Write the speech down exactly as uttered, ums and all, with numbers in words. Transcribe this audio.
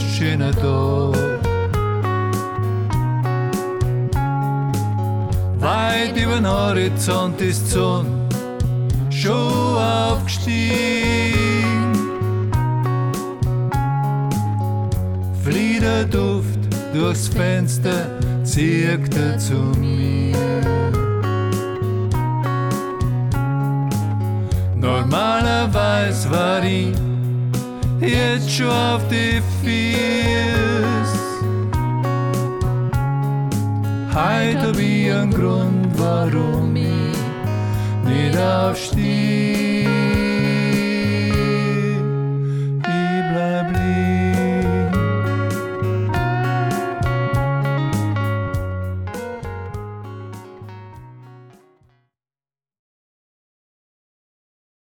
erst schöner Tag. Weit über den Horizont ist die Sonne schon aufgestiegen. Fliederduft durchs Fenster zirkt er zu mir. Normalerweise war ich jetzt schon auf die Füße. Heute hab ich einen Grund, warum ich nicht aufstehe.